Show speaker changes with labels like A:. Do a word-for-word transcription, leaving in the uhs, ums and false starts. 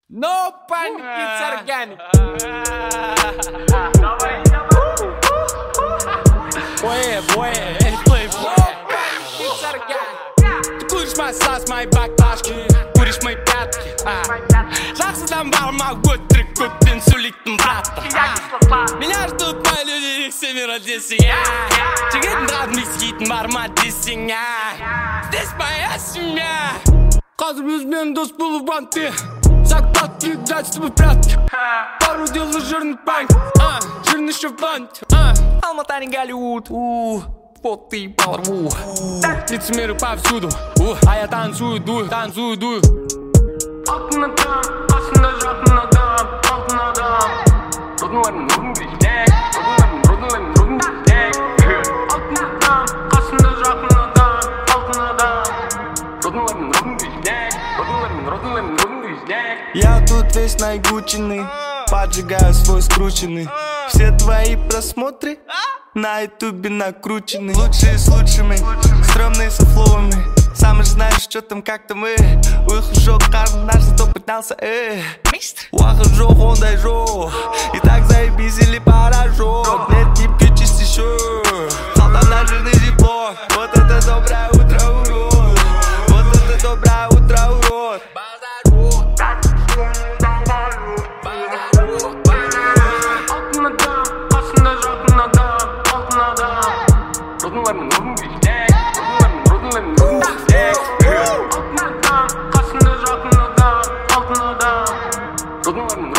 A: No panic, it's organic. Boy, boy, play boy. It's organic. Ты куришь мои сас, мои баклажки, куришь мои пятки. Жақсыдан барма өтірік көптен сөйлейтін братты. Меня ждут мои люди, их семеро десең. Жігетін радым ескейтін бар ма десең. Здесь моя семья. Қазір өзімен дос болу банты. Заклад играть с тобой в прятки. Пару делаю жирный панк, а, жирный еще в банте. Алмата не Голливуд, у, вот ты порву. Лицемеры повсюду, у, а я танцую, дую, танцую, дую. Алтын адам, қасында жақын адам, алтын адам. Роднуларым, родным везде, роднуларым, роднуларым, родным везде. Алтын адам, қасында жақын адам, алтын адам. Роднуларым, родным везде, роднуларым, роднуларым, родным везде.
B: Я тут весь наигученный, поджигаю свой скрученный. Все твои просмотры на ютубе накручены. Лучшие с лучшими, стрёмные со флоуами. Сам же знаешь, что там, как там, э. Выхожу, каждый наш зато поднялся, э. Уахожу, ондай жо. И так заебись или поражу. Нет, типки чист еще. Салтан на жирный диплом. Вот это доброе утро, урод. Вот это доброе утро, урод.
A: Роднуларым, родным везде, роднуларым, роднуларым, родным везде. Алтын адам, қасында жақын адам, алтын адам. Роднуларым,